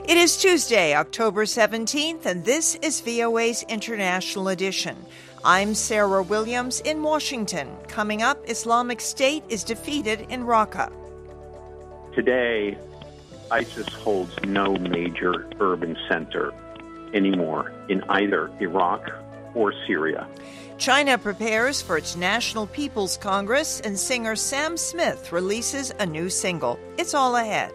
It is Tuesday, October 17th, and this is VOA's International Edition. I'm Sarah Williams in Washington. Coming up, Islamic State is defeated in Raqqa. Today, ISIS holds no major urban center anymore in either Iraq or Syria. China prepares for its National People's Congress, and singer Sam Smith releases a new single. It's all ahead.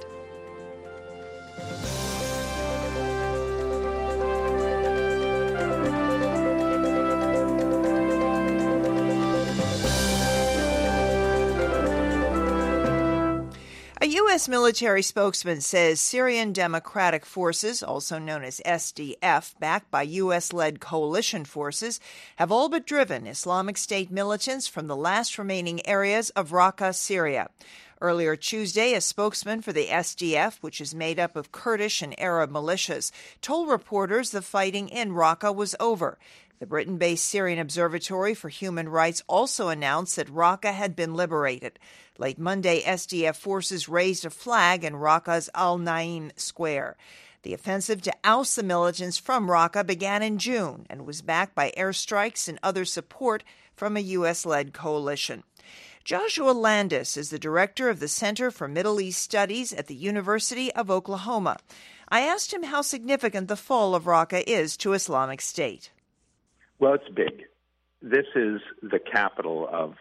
A U.S. military spokesman says Syrian Democratic Forces, also known as SDF, backed by U.S.-led coalition forces, have all but driven Islamic State militants from the last remaining areas of Raqqa, Syria. Earlier Tuesday, a spokesman for the SDF, which is made up of Kurdish and Arab militias, told reporters the fighting in Raqqa was over. The Britain-based Syrian Observatory for Human Rights also announced that Raqqa had been liberated. Late Monday, SDF forces raised a flag in Raqqa's Al-Naim Square. The offensive to oust the militants from Raqqa began in June and was backed by airstrikes and other support from a U.S.-led coalition. Joshua Landis is the director of the Center for Middle East Studies at the University of Oklahoma. I asked him how significant the fall of Raqqa is to Islamic State. Well, it's big. This is the capital of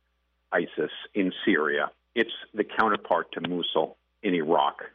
ISIS in Syria. It's the counterpart to Mosul in Iraq.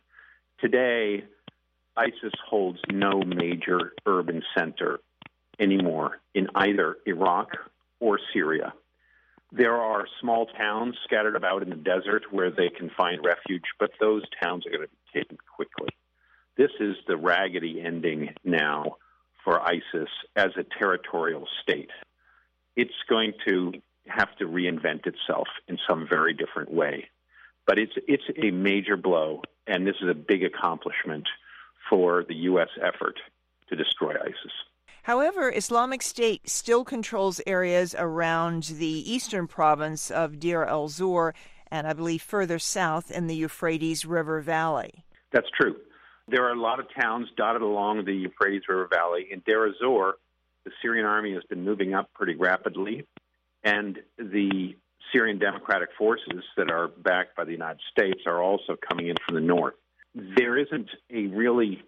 Today, ISIS holds no major urban center anymore in either Iraq or Syria. There are small towns scattered about in the desert where they can find refuge, but those towns are going to be taken quickly. This is the raggedy ending now for ISIS as a territorial state. It's going to have to reinvent itself in some very different way. But it's a major blow, and this is a big accomplishment for the U.S. effort to destroy ISIS. However, Islamic State still controls areas around the eastern province of Deir el-Zor and I believe further south in the Euphrates River Valley. That's true. There are a lot of towns dotted along the Euphrates River Valley. In Deir el-Zor, the Syrian army has been moving up pretty rapidly, and the Syrian Democratic Forces that are backed by the United States are also coming in from the north. There isn't a really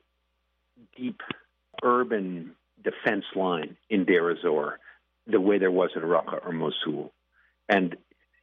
deep urban defense line in Deir el-Zor the way there was in Raqqa or Mosul. And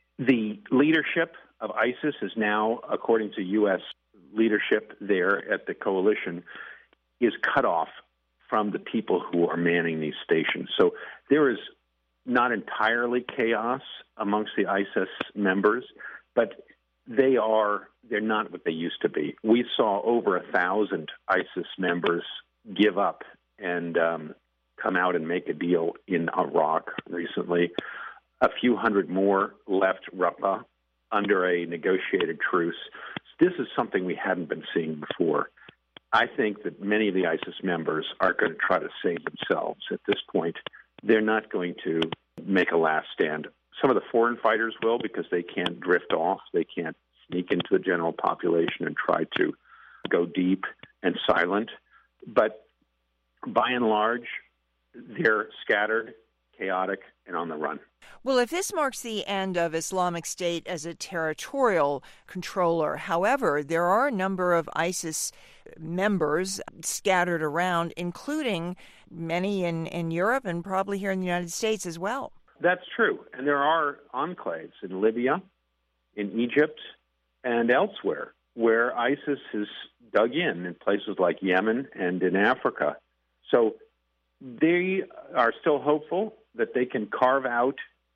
the leadership of ISIS is now, according to U.S. leadership there at the coalition, is cut off from the people who are manning these stations. So there is not entirely chaos amongst the ISIS members, but they're not what they used to be. We saw over 1,000 ISIS members give up and come out and make a deal in Iraq recently. A few hundred more left Raqqa under a negotiated truce. This is something we hadn't been seeing before. I think that many of the ISIS members are going to try to save themselves at this point. They're not going to make a last stand. Some of the foreign fighters will, because they can't drift off. They can't sneak into the general population and try to go deep and silent. But by and large, they're scattered, chaotic, and on the run. Well, if this marks the end of Islamic State as a territorial controller, however, there are a number of ISIS members scattered around, including many in Europe and probably here in the United States as well. That's true. And there are enclaves in Libya, in Egypt, and elsewhere where ISIS has dug in places like Yemen and in Africa. So they are still hopeful that they can carve out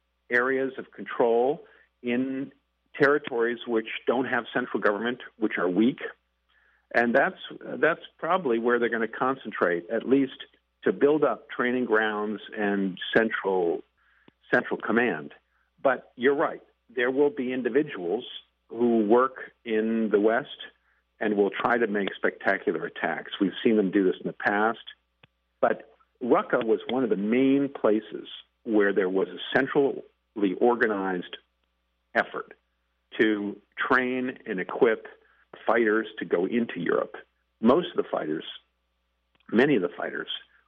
areas of control in territories which don't have central government, which are weak. And that's probably where they're going to concentrate, at least to build up training grounds and central command. But you're right. There will be individuals who work in the West and will try to make spectacular attacks. We've seen them do this in the past. But Raqqa was one of the main places where there was a centrally organized effort to train and equip fighters to go into Europe. most of the fighters, many of the fighters,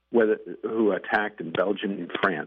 who attacked in Belgium and France,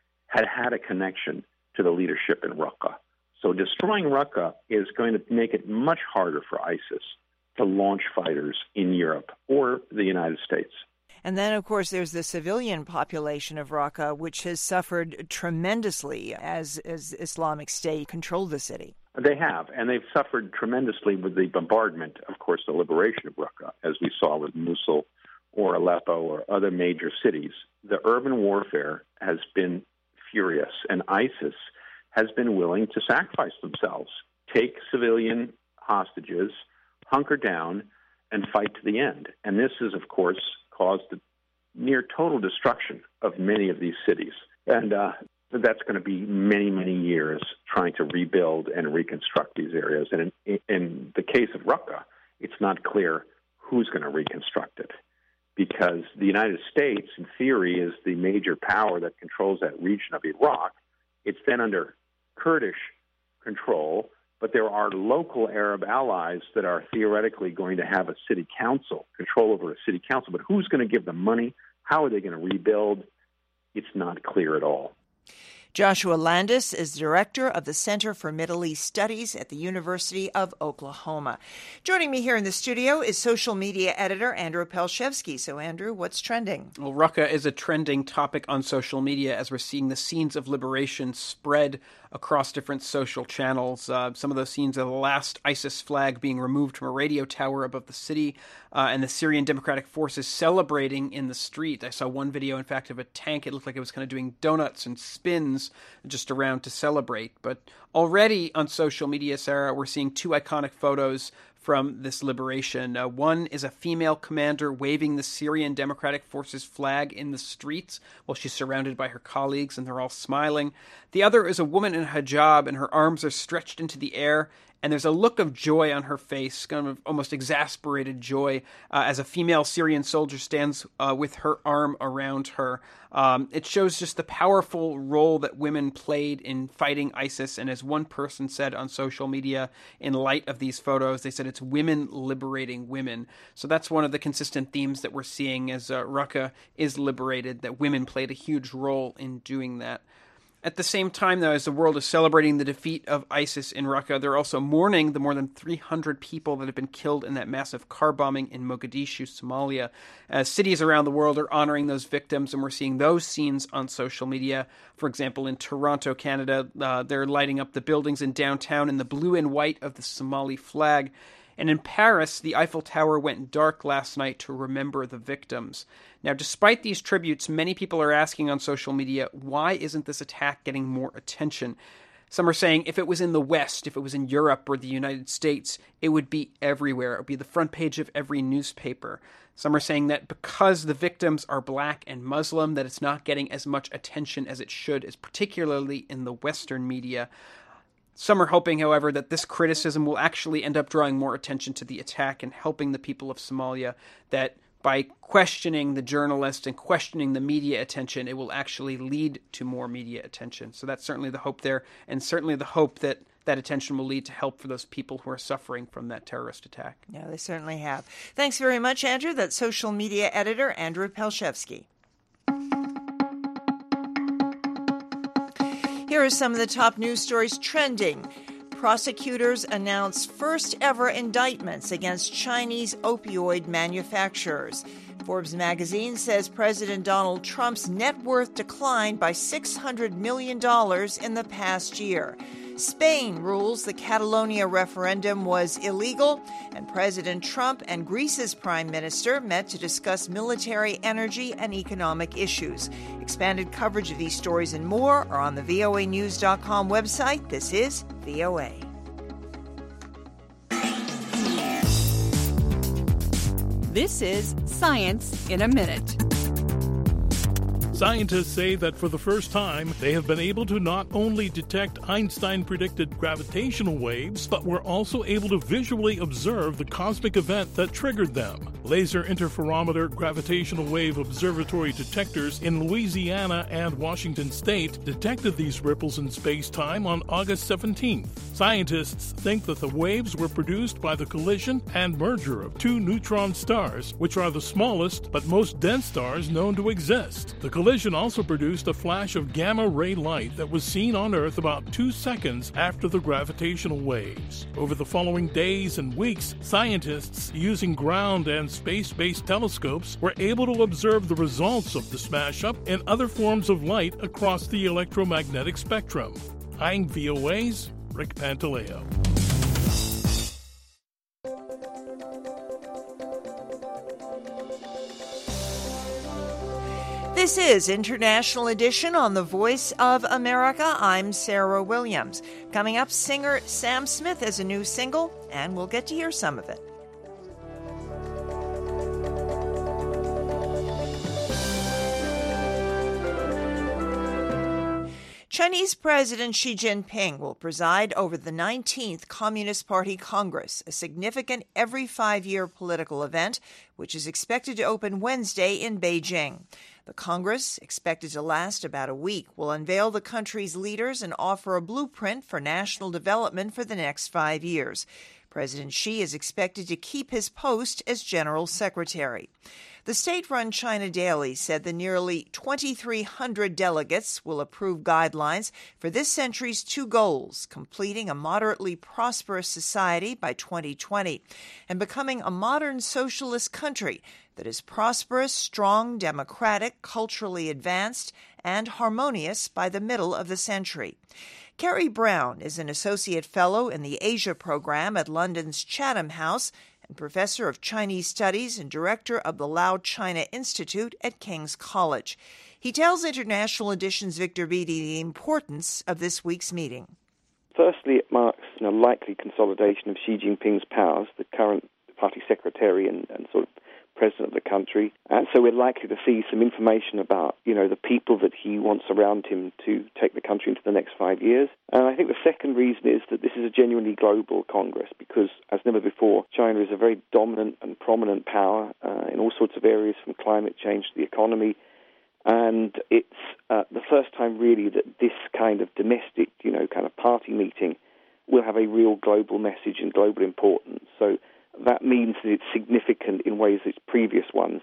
had a connection to the leadership in Raqqa. So destroying Raqqa is going to make it much harder for ISIS to launch fighters in Europe or the United States. And then, of course, there's the civilian population of Raqqa, which has suffered tremendously as Islamic State controlled the city. They have, and they've suffered tremendously with the bombardment, of course, the liberation of Raqqa, as we saw with Mosul or Aleppo or other major cities. The urban warfare has been furious, and ISIS has been willing to sacrifice themselves, take civilian hostages, hunker down, and fight to the end. And this has, of course, caused the near total destruction of many of these cities. And that's going to be many, many years trying to rebuild and reconstruct these areas. And in the case of Raqqa, it's not clear who's going to reconstruct it, because the United States, in theory, is the major power that controls that region of Iraq. It's then under Kurdish control, but there are local Arab allies that are theoretically going to have a city council, control over a city council. But who's going to give them money? How are they going to rebuild? It's not clear at all. Joshua Landis is director of the Center for Middle East Studies at the University of Oklahoma. Joining me here in the studio is social media editor Andrew Pelshevsky. So, Andrew, what's trending? Well, Raqqa is a trending topic on social media as we're seeing the scenes of liberation spread across different social channels. Some of those scenes are the last ISIS flag being removed from a radio tower above the city, and the Syrian Democratic Forces celebrating in the street. I saw one video, in fact, of a tank. It looked like it was kind of doing donuts and spins just around to celebrate. But already on social media, Sarah, we're seeing two iconic photos from this liberation. One is a female commander waving the Syrian Democratic Forces flag in the streets while she's surrounded by her colleagues, and they're all smiling. The other is a woman in a hijab, and her arms are stretched into the air, and there's a look of joy on her face, kind of almost exasperated joy, as a female Syrian soldier stands with her arm around her. It shows just the powerful role that women played in fighting ISIS, and as one person said on social media in light of these photos, they said it's women liberating women. So that's one of the consistent themes that we're seeing as Raqqa is liberated, that women played a huge role in doing that. At the same time, though, as the world is celebrating the defeat of ISIS in Raqqa, they're also mourning the more than 300 people that have been killed in that massive car bombing in Mogadishu, Somalia. Cities around the world are honoring those victims, and we're seeing those scenes on social media. For example, in Toronto, Canada, they're lighting up the buildings in downtown in the blue and white of the Somali flag. And in Paris, the Eiffel Tower went dark last night to remember the victims. Now, despite these tributes, many people are asking on social media, why isn't this attack getting more attention? Some are saying if it was in the West, if it was in Europe or the United States, it would be everywhere. It would be the front page of every newspaper. Some are saying that because the victims are black and Muslim, that it's not getting as much attention as it should, particularly in the Western media. Some are hoping, however, that this criticism will actually end up drawing more attention to the attack and helping the people of Somalia, that by questioning the journalists and questioning the media attention, it will actually lead to more media attention. So that's certainly the hope there, and certainly the hope that that attention will lead to help for those people who are suffering from that terrorist attack. Yeah, they certainly have. Thanks very much, Andrew. That's social media editor Andrew Pelshevsky. Here are some of the top news stories trending. Prosecutors announce first ever indictments against Chinese opioid manufacturers. Forbes magazine says President Donald Trump's net worth declined by $600 million in the past year. Spain rules the Catalonia referendum was illegal, and President Trump and Greece's prime minister met to discuss military, energy, and economic issues. Expanded coverage of these stories and more are on the voanews.com website. This is VOA. This is Science in a Minute. Scientists say that for the first time, they have been able to not only detect Einstein-predicted gravitational waves, but were also able to visually observe the cosmic event that triggered them. Laser interferometer gravitational wave observatory detectors in Louisiana and Washington state detected these ripples in space-time on August 17th. Scientists think that the waves were produced by the collision and merger of two neutron stars, which are the smallest but most dense stars known to exist. The collision also produced a flash of gamma-ray light that was seen on Earth about 2 seconds after the gravitational waves. Over the following days and weeks, scientists using ground and space-based telescopes were able to observe the results of the smash-up in other forms of light across the electromagnetic spectrum. I'm VOA's Rick Pantaleo. This is International Edition on the Voice of America. I'm Sarah Williams. Coming up, singer Sam Smith has a new single, and we'll get to hear some of it. Chinese President Xi Jinping will preside over the 19th Communist Party Congress, a significant every 5-year political event, which is expected to open Wednesday in Beijing. The Congress, expected to last about a week, will unveil the country's leaders and offer a blueprint for national development for the next 5 years. President Xi is expected to keep his post as General Secretary. The state-run China Daily said the nearly 2,300 delegates will approve guidelines for this century's two goals, completing a moderately prosperous society by 2020 and becoming a modern socialist country that is prosperous, strong, democratic, culturally advanced, and harmonious by the middle of the century. Carrie Brown is an associate fellow in the Asia program at London's Chatham House and professor of Chinese Studies and director of the Lao China Institute at King's College. He tells International Edition's Victor Beattie the importance of this week's meeting. Firstly, it marks a likely consolidation of Xi Jinping's powers, the current party secretary and sort of president of the country. And so we're likely to see some information about, the people that he wants around him to take the country into the next 5 years. And I think the second reason is that this is a genuinely global Congress because, as never before, China is a very dominant and prominent power in all sorts of areas, from climate change to the economy. And it's the first time, really, that this kind of domestic, kind of party meeting will have a real global message and global importance. So that means that it's significant in ways that previous ones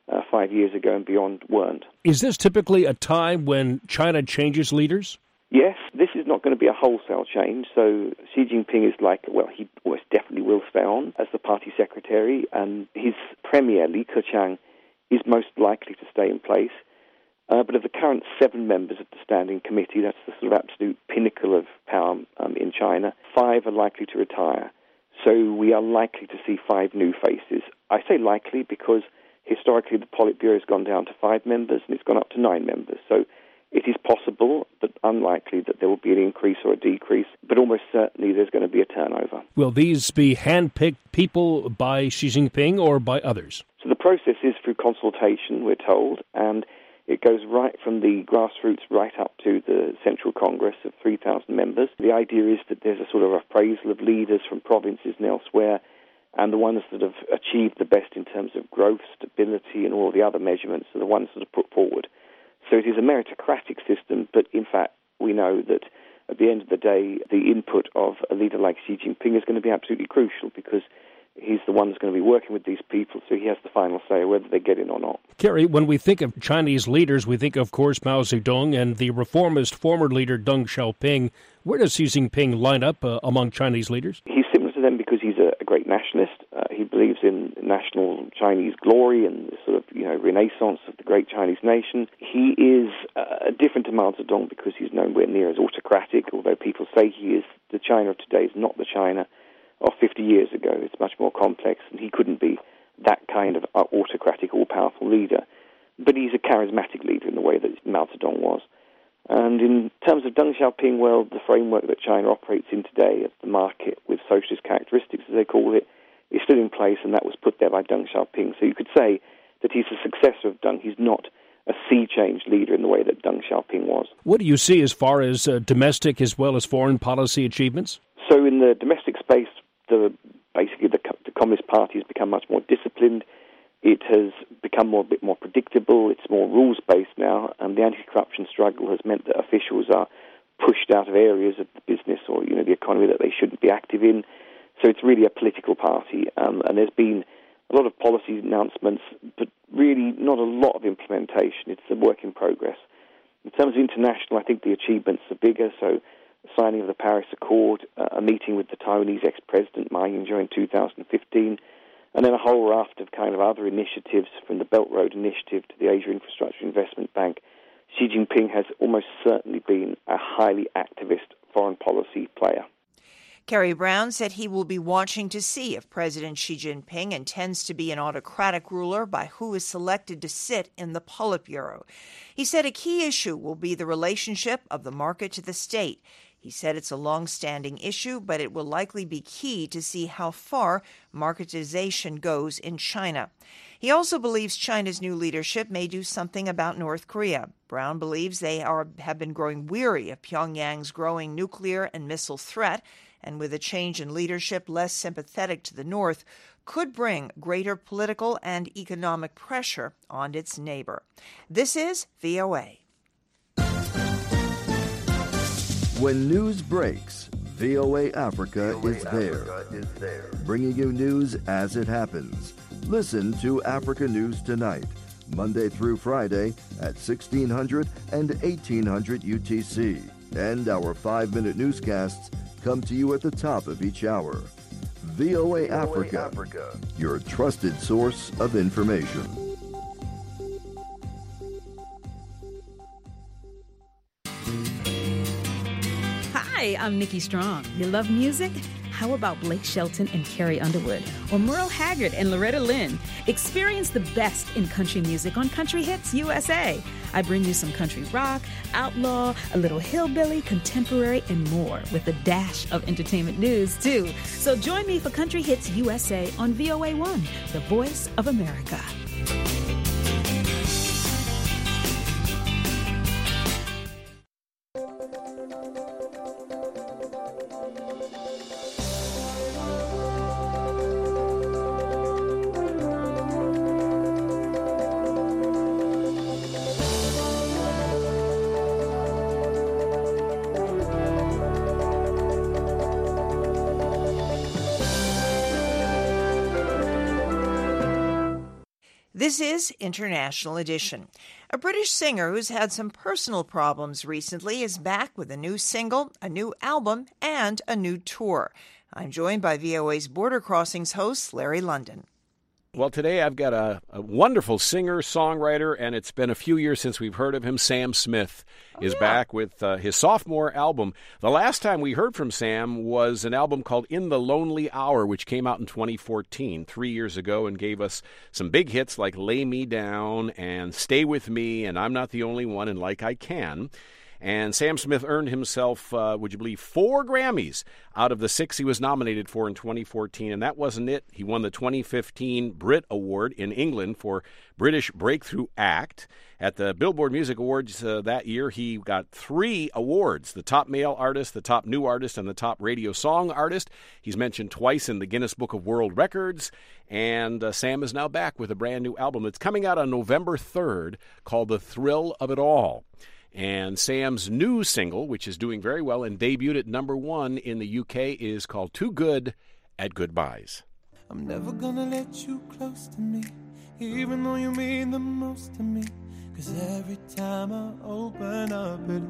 5 years ago and beyond weren't. Is this typically a time when China changes leaders? Yes, this is not going to be a wholesale change. So Xi Jinping is he almost definitely will stay on as the party secretary, and his premier, Li Keqiang, is most likely to stay in place. But of the current 7 members of the Standing Committee, that's the sort of absolute pinnacle of power in China, 5 are likely to retire. So we are likely to see 5 new faces. I say likely because historically the Politburo has gone down to 5 members and it's gone up to 9 members. So it is possible, but unlikely, that there will be an increase or a decrease, but almost certainly there's going to be a turnover. Will these be hand-picked people by Xi Jinping or by others? So the process is through consultation, we're told, and it goes right from the grassroots right up to the Central Congress of 3,000 members. The idea is that there's a sort of appraisal of leaders from provinces and elsewhere, and the ones that have achieved the best in terms of growth, stability, and all the other measurements are the ones that are put forward. So it is a meritocratic system, but in fact we know that at the end of the day, the input of a leader like Xi Jinping is going to be absolutely crucial because he's the one that's going to be working with these people, so he has the final say whether they get in or not. Kerry, when we think of Chinese leaders, we think, of course, Mao Zedong and the reformist former leader Deng Xiaoping. Where does Xi Jinping line up among Chinese leaders? He's similar to them because he's a great nationalist. He believes in national Chinese glory and the sort of renaissance of the great Chinese nation. He is different to Mao Zedong because he's nowhere near as autocratic, although people say he is. The China of today is not the China of 50 years ago. It's much more complex, and he couldn't be that kind of autocratic, all-powerful leader. But he's a charismatic leader in the way that Mao Zedong was. And in terms of Deng Xiaoping, well, the framework that China operates in today of the market with socialist characteristics, as they call it, is still in place, and that was put there by Deng Xiaoping. So you could say that he's a successor of Deng. He's not a sea-change leader in the way that Deng Xiaoping was. What do you see as far as domestic as well as foreign policy achievements? So in the domestic space, the Communist Party has become much more disciplined. It has become a bit more predictable. It's more rules-based now, and the anti-corruption struggle has meant that officials are pushed out of areas of the business or the economy that they shouldn't be active in. So it's really a political party, and there's been a lot of policy announcements, but really not a lot of implementation. It's a work in progress. In terms of international, I think the achievements are bigger, so the signing of the Paris Accord, a meeting with the Taiwanese ex-president Ma Ying-jeou in 2015, and then a whole raft of kind of other initiatives, from the Belt Road Initiative to the Asia Infrastructure Investment Bank. Xi Jinping has almost certainly been a highly activist foreign policy player. Kerry Brown said he will be watching to see if President Xi Jinping intends to be an autocratic ruler by who is selected to sit in the Politburo. He said a key issue will be the relationship of the market to the state. He said it's a long-standing issue, but it will likely be key to see how far marketization goes in China. He also believes China's new leadership may do something about North Korea. Brown believes they have been growing weary of Pyongyang's growing nuclear and missile threat, and with a change in leadership less sympathetic to the North, could bring greater political and economic pressure on its neighbor. This is VOA. When news breaks, VOA Africa is there, bringing you news as it happens. Listen to Africa News Tonight, Monday through Friday at 1600 and 1800 UTC. And our 5-minute newscasts come to you at the top of each hour. VOA Africa, your trusted source of information. Hi, I'm Nikki Strong. You love music? How about Blake Shelton and Carrie Underwood? Or Merle Haggard and Loretta Lynn? Experience the best in country music on Country Hits USA. I bring you some country rock, outlaw, a little hillbilly, contemporary, and more, with a dash of entertainment news, too. So join me for Country Hits USA on VOA1, the voice of America. This is International Edition. A British singer who's had some personal problems recently is back with a new single, a new album, and a new tour. I'm joined by VOA's Border Crossings host, Larry London. Well, today I've got a wonderful singer, songwriter, and it's been a few years since we've heard of him. Sam Smith is back with his sophomore album. The last time we heard from Sam was an album called In the Lonely Hour, which came out in 2014, 3 years ago, and gave us some big hits like Lay Me Down and Stay With Me and I'm Not the Only One and Like I Can. And Sam Smith earned himself, would you believe, 4 Grammys out of the 6 he was nominated for in 2014. And that wasn't it. He won the 2015 Brit Award in England for British Breakthrough Act. At the Billboard Music Awards that year, he got 3 awards, the top male artist, the top new artist, and the top radio song artist. He's mentioned twice in the Guinness Book of World Records. And Sam is now back with a brand new album that's coming out on November 3rd called The Thrill of It All. And Sam's new single, which is doing very well and debuted at #1 in the UK, is called Too Good at Goodbyes. I'm never gonna let you close to me, even though you mean the most to me. 'Cause every time I open up it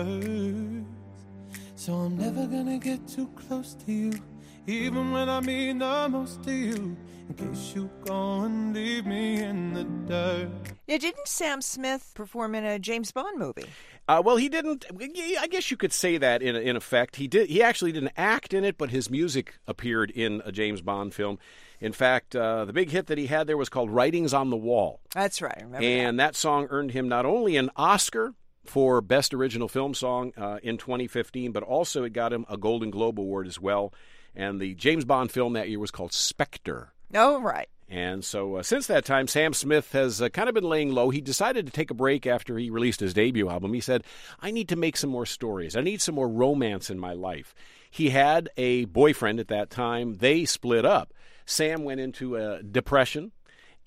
hurts. So I'm never gonna get too close to you, even when I mean the most to you. In case you go and leave me in the dirt. Yeah, didn't Sam Smith perform in a James Bond movie? Well, he didn't. I guess you could say that in effect. He did. He actually didn't act in it, but his music appeared in a James Bond film. In fact, the big hit that he had there was called Writings on the Wall. That's right. I remember and that song earned him not only an Oscar for Best Original Film Song in 2015, but also it got him a Golden Globe Award as well. And the James Bond film that year was called Spectre. Oh, right. And so since that time, Sam Smith has kind of been laying low. He decided to take a break after he released his debut album. He said, I need to make some more stories. I need some more romance in my life. He had a boyfriend at that time. They split up. Sam went into a depression,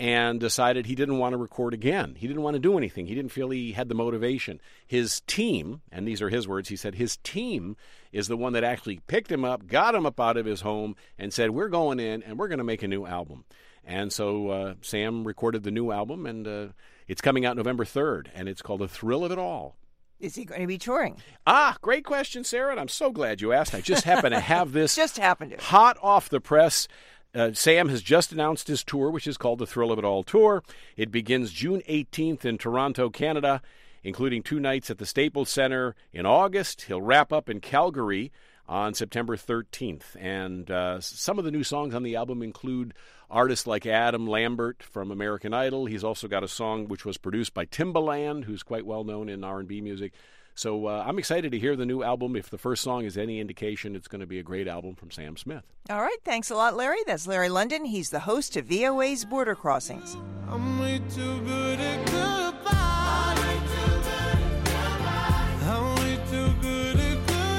and decided he didn't want to record again. He didn't want to do anything. He didn't feel he had the motivation. His team, and these are his words, he said his team is the one that actually picked him up, got him up out of his home, and said, we're going in and we're going to make a new album. And so Sam recorded the new album, and it's coming out November 3rd, and it's called The Thrill of It All. Is he going to be touring? Great question, Sarah, and I'm so glad you asked. I just happen to have this hot off the press. Sam has just announced his tour, which is called the Thrill of It All Tour. It begins June 18th in Toronto, Canada, including 2 nights at the Staples Center in August. He'll wrap up in Calgary on September 13th. And some of the new songs on the album include artists like Adam Lambert from American Idol. He's also got a song which was produced by Timbaland, who's quite well known in R&B music. So I'm excited to hear the new album. If the first song is any indication, it's going to be a great album from Sam Smith. All right. Thanks a lot, Larry. That's Larry London. He's the host of VOA's Border Crossings. I'm way too good at goodbye. I'm way too good at goodbye. I'm way too good at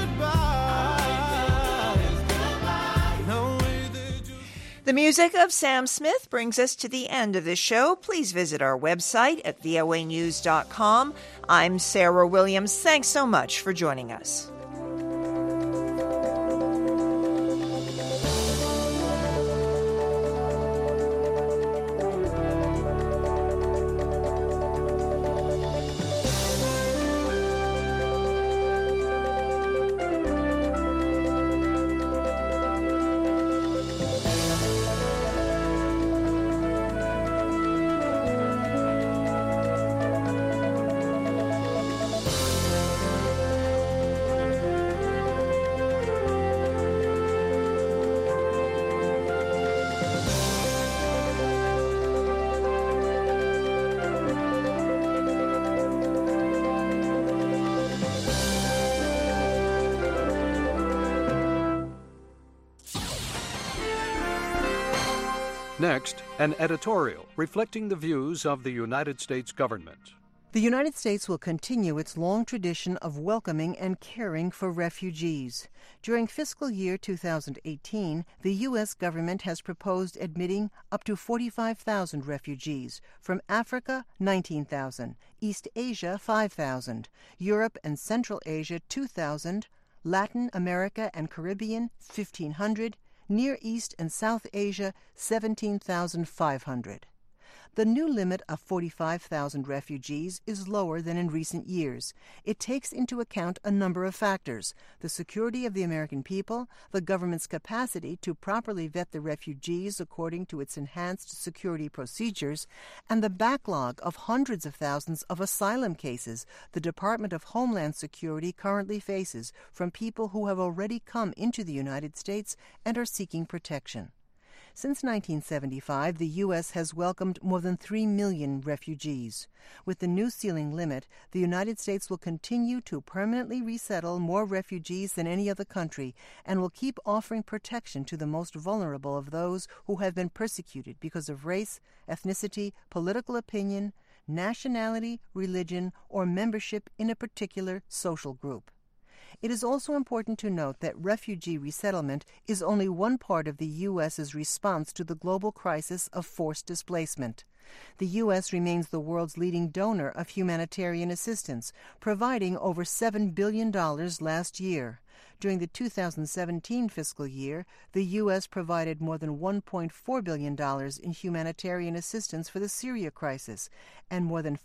goodbye. The music of Sam Smith brings us to the end of this show. Please visit our website at voanews.com. I'm Sarah Williams. Thanks so much for joining us. Next, an editorial reflecting the views of the United States government. The United States will continue its long tradition of welcoming and caring for refugees. During fiscal year 2018, the U.S. government has proposed admitting up to 45,000 refugees, from Africa 19,000, East Asia 5,000, Europe and Central Asia 2,000, Latin America and Caribbean 1,500, Near East and South Asia 17,500. The new limit of 45,000 refugees is lower than in recent years. It takes into account a number of factors: the security of the American people, the government's capacity to properly vet the refugees according to its enhanced security procedures, and the backlog of hundreds of thousands of asylum cases the Department of Homeland Security currently faces from people who have already come into the United States and are seeking protection. Since 1975, the U.S. has welcomed more than 3 million refugees. With the new ceiling limit, the United States will continue to permanently resettle more refugees than any other country and will keep offering protection to the most vulnerable of those who have been persecuted because of race, ethnicity, political opinion, nationality, religion, or membership in a particular social group. It is also important to note that refugee resettlement is only one part of the U.S.'s response to the global crisis of forced displacement. The U.S. remains the world's leading donor of humanitarian assistance, providing over $7 billion last year. During the 2017 fiscal year, the U.S. provided more than $1.4 billion in humanitarian assistance for the Syria crisis and more than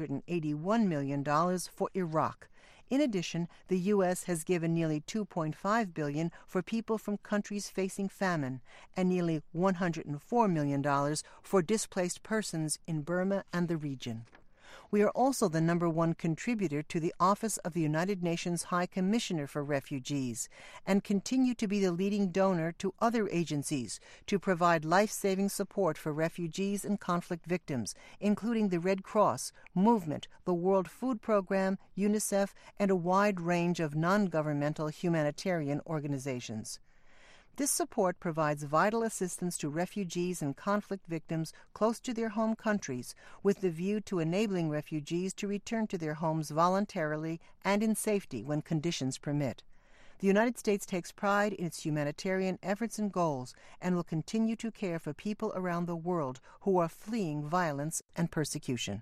$581 million for Iraq. In addition, the U.S. has given nearly $2.5 billion for people from countries facing famine and nearly $104 million for displaced persons in Burma and the region. We are also the #1 contributor to the Office of the United Nations High Commissioner for Refugees and continue to be the leading donor to other agencies to provide life-saving support for refugees and conflict victims, including the Red Cross, Movement, the World Food Program, UNICEF, and a wide range of non-governmental humanitarian organizations. This support provides vital assistance to refugees and conflict victims close to their home countries, with the view to enabling refugees to return to their homes voluntarily and in safety when conditions permit. The United States takes pride in its humanitarian efforts and goals and will continue to care for people around the world who are fleeing violence and persecution.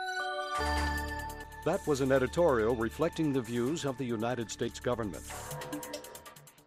That was an editorial reflecting the views of the United States government.